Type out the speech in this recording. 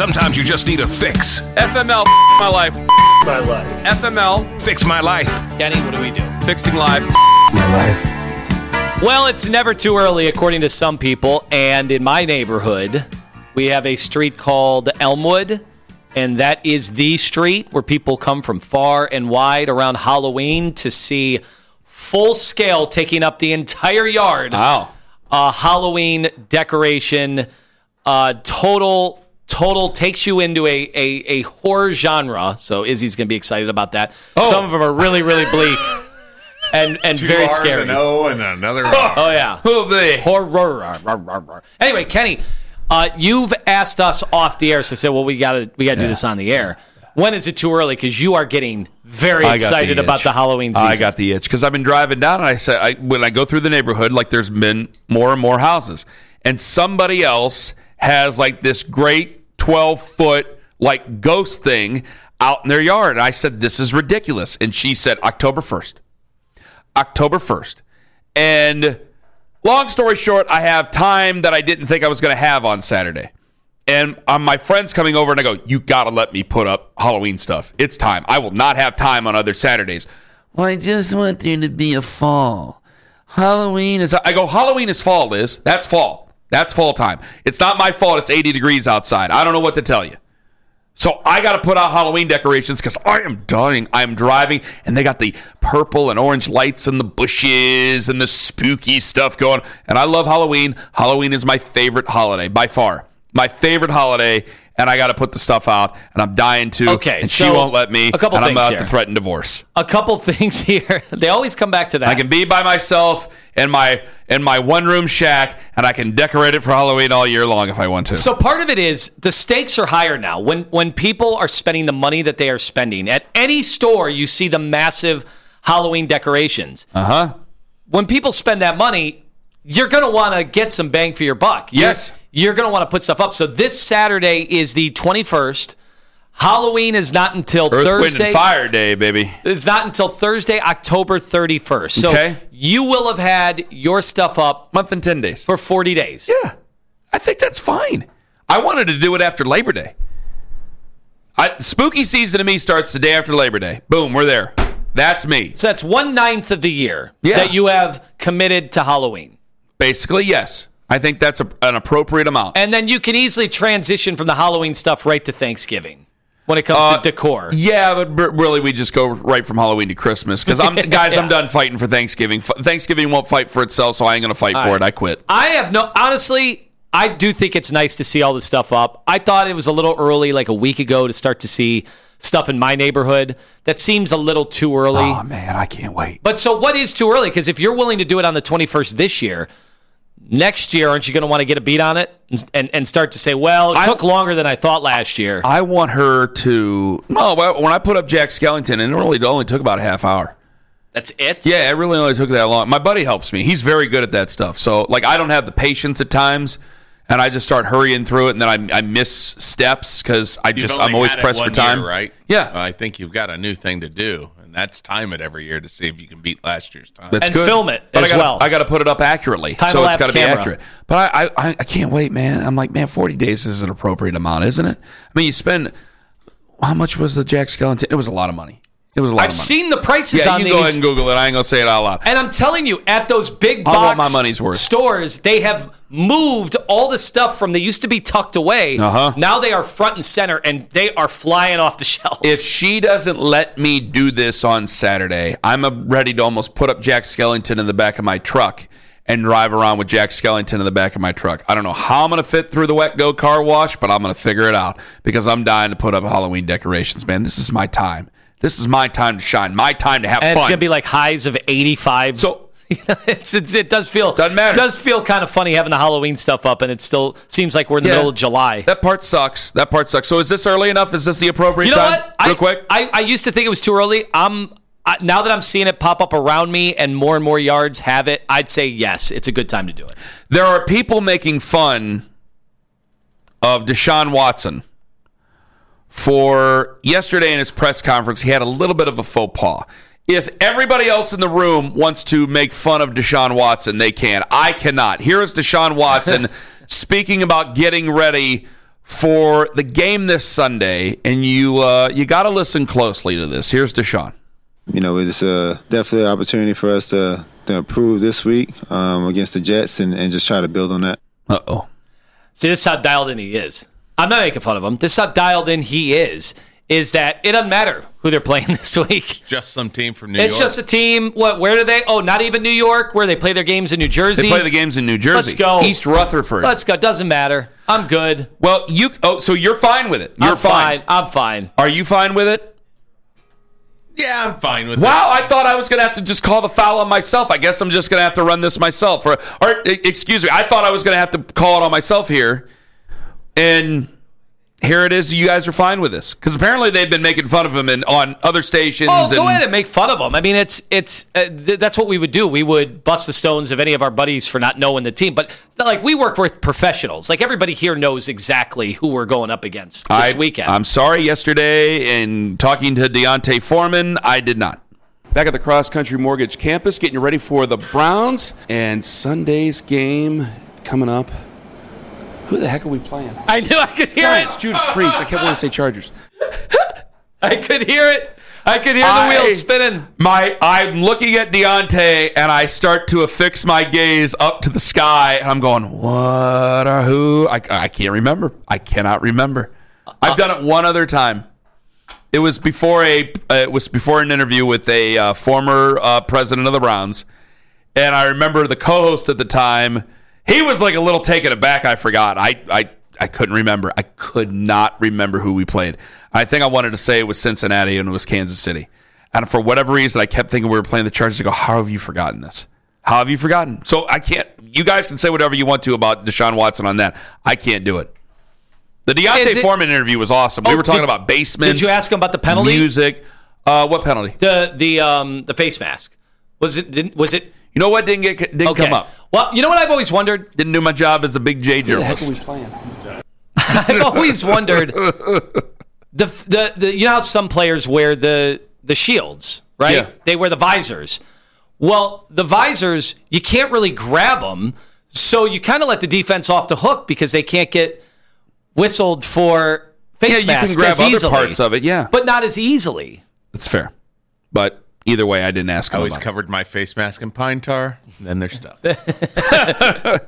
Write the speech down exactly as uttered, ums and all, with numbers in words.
Sometimes you just need a fix. F M L, my life. My life. F M L. Fix my life. Kenny, what do we do? Fixing lives. My life. Well, it's never too early, according to some people. And in my neighborhood, we have a street called Elmwood. And that is the street where people come from far and wide around Halloween to see full scale, taking up the entire yard. Wow. Uh, Halloween decoration. Uh, total, total takes you into a, a, a horror genre. So Izzy's going to be excited about that. Oh. Some of them are really, really bleak and, and Two very R's, scary. an O, and another R. Oh, yeah. Oh, boy. Horror. Anyway, Kenny, uh, you've asked us off the air, so I said, well, we got to we got to do this on the air. When is it too early? Because you are getting very I got excited the about itch. the Halloween season. I got the itch because I've been driving down and I said, I, when I go through the neighborhood, like there's been more and more houses, and somebody else has like this great twelve foot like ghost thing out in their yard. And I said, this is ridiculous. And she said, October first. October first. And long story short, I have time that I didn't think I was going to have on Saturday. And um, my friend's coming over and I go, you got to let me put up Halloween stuff. It's time. I will not have time on other Saturdays. Well, I just want there to be a fall. Halloween is, I go, Halloween is fall, Liz. That's fall. That's fall time. It's not my fault. It's eighty degrees outside. I don't know what to tell you. So I got to put out Halloween decorations because I am dying. I'm driving, and they got the purple and orange lights and the bushes and the spooky stuff going. And I love Halloween. Halloween is my favorite holiday by far. My favorite holiday, and I got to put the stuff out, and I'm dying to. Okay, and so she won't let me. a couple and I'm things about here. to threaten divorce. A couple things here. They always come back to that. I can be by myself in my in my one room shack, and I can decorate it for Halloween all year long if I want to. So part of it is the stakes are higher now. When when people are spending the money that they are spending at any store, you see the massive Halloween decorations. Uh huh. When people spend that money, you're going to want to get some bang for your buck. You're- Yes. You're going to want to put stuff up. So this Saturday is the twenty-first. Halloween is not until Earth, Thursday. Wind, and Fire Day, baby. It's not until Thursday, October thirty-first. So Okay. you will have had your stuff up Month and ten days. for forty days. Yeah, I think that's fine. I wanted to do it after Labor Day. I, spooky season to me starts the day after Labor Day. Boom, we're there. That's me. So that's one ninth of the year Yeah. that you have committed to Halloween. Basically, yes. I think that's a, an appropriate amount. And then you can easily transition from the Halloween stuff right to Thanksgiving when it comes Uh, to decor. Yeah, but b- really, we just go right from Halloween to Christmas because I'm guys. Yeah. I'm done fighting for Thanksgiving. F- Thanksgiving won't fight for itself, so I ain't gonna fight All for right. it. I quit. I have no, honestly, I do think it's nice to see all this stuff up. I thought it was a little early, like a week ago, to start to see stuff in my neighborhood. That seems a little too early. Oh man, I can't wait. But so what is too early? Because if you're willing to do it on the twenty-first this year, next year, aren't you going to want to get a beat on it and, and, and start to say, well, it I- took longer than I thought last year? I want her to. No, well, when I put up Jack Skellington, it only it only took about a half hour. That's it? Yeah, it really only took that long. My buddy helps me. He's very good at that stuff. So, like, I don't have the patience at times, and I just start hurrying through it, and then I, I miss steps because I You've just only I'm always had it pressed for one time. year, right? Yeah. I think you've got a new thing to do, and that's time it every year to see if you can beat last year's time. That's And good. film it But as I gotta, well. I got to put it up accurately, so it's Time-lapse got to be camera. accurate. But I, I, I can't wait, man. I'm like, man, forty days is an appropriate amount, isn't it? I mean, you spend how much was the Jack Skellington? It was a lot of money. It was a lot I've of money. seen the prices yeah, on you these. can go ahead and Google it. I ain't gonna say it out loud. And I'm telling you, at those big I box want my money's worth. stores, they have moved all the stuff from they used to be tucked away. Uh-huh. Now they are front and center, and they are flying off the shelves. If she doesn't let me do this on Saturday, I'm uh, ready to almost put up Jack Skellington in the back of my truck and drive around with Jack Skellington in the back of my truck. I don't know how I'm going to fit through the wet go car wash, but I'm going to figure it out because I'm dying to put up Halloween decorations, man. This is my time. This is my time to shine. My time to have and fun. it's going to be like highs of eighty-five. So it's, it's, it does feel Doesn't matter. It does feel kind of funny having the Halloween stuff up, and it still seems like we're in the Yeah. middle of July. that part sucks. That part sucks. So is this early enough? Is this the appropriate You know time? what? Real I, quick. I, I used to think it was too early. I'm I, now that I'm seeing it pop up around me, and more and more yards have it. I'd say yes, it's a good time to do it. There are people making fun of Deshaun Watson for yesterday in his press conference. He had a little bit of a faux pas. If everybody else in the room wants to make fun of Deshaun Watson, they can. I cannot. Here is Deshaun Watson speaking about getting ready for the game this Sunday, and you uh, you got to listen closely to this. Here's Deshaun. You know, it's uh, definitely an opportunity for us to, to improve this week um, against the Jets and, and just try to build on that. Uh-oh. See, this is how dialed in he is. I'm not making fun of him. This is how dialed in he is, is that it doesn't matter who they're playing this week. Just some team from New it's York. It's just a team. What? Where do they? Oh, not even New York, where they play their games in New Jersey. They play the games in New Jersey. Let's go. East Rutherford. Let's go. Doesn't matter. I'm good. Well, you. Oh, so you're fine with it. You're I'm fine. fine. I'm fine. Are you fine with it? Yeah, I'm fine with Wow, I thought I was going to have to just call the foul on myself. I guess I'm just going to have to run this myself. Or, or, excuse me, I thought I was going to have to call it on myself here. And here it is. You guys are fine with this. Because apparently they've been making fun of him in, on other stations. Oh, and, go ahead and make fun of him. I mean, it's it's uh, th- that's what we would do. We would bust the stones of any of our buddies for not knowing the team. But it's not like we work with professionals. Like everybody here knows exactly who we're going up against this I, weekend. I'm sorry yesterday in talking to Deontay Foreman, I did not. Back at the Cross Country Mortgage Campus, getting you ready for the Browns and Sunday's game coming up. Who the heck are we playing? I knew I could hear Giants, it. Judas Priest. I kept wanting to say Chargers. I could hear it. I could hear the I- wheels spinning. My, I'm looking at Deontay, and I start to affix my gaze up to the sky, and I'm going, what or who? I, I can't remember. I cannot remember. I've done it one other time. It was before a. Uh, it was before an interview with a uh, former uh, president of the Browns, and I remember the co-host at the time. He was like a little taken aback. I forgot. I, I, I couldn't remember. I could not remember who we played. I think I wanted to say it was Cincinnati and it was Kansas City. And for whatever reason, I kept thinking we were playing the Chargers. I go, how have you forgotten this? How have you forgotten? So I can't. You guys can say whatever you want to about Deshaun Watson on that. I can't do it. The Deontay it- Foreman interview was awesome. Oh, we were talking did- about basements. Did you ask him about the penalty? Music. Uh, what penalty? The the um the face mask. Was it? Didn't, was it? You know what didn't get didn't Okay. come up? Well, you know what I've always wondered. Didn't do my job as a big J Who the heck are journalist. we playing? I've always wondered the the the you know how some players wear the the shields, right? Yeah. They wear the visors. Well, the visors you can't really grab them, so you kind of let the defense off the hook because they can't get whistled for face Yeah, you masks can grab as other easily, parts of it, yeah. but not as easily. That's fair. But either way, I didn't ask I him always about it. covered my face mask in pine tar, and then they're stuck.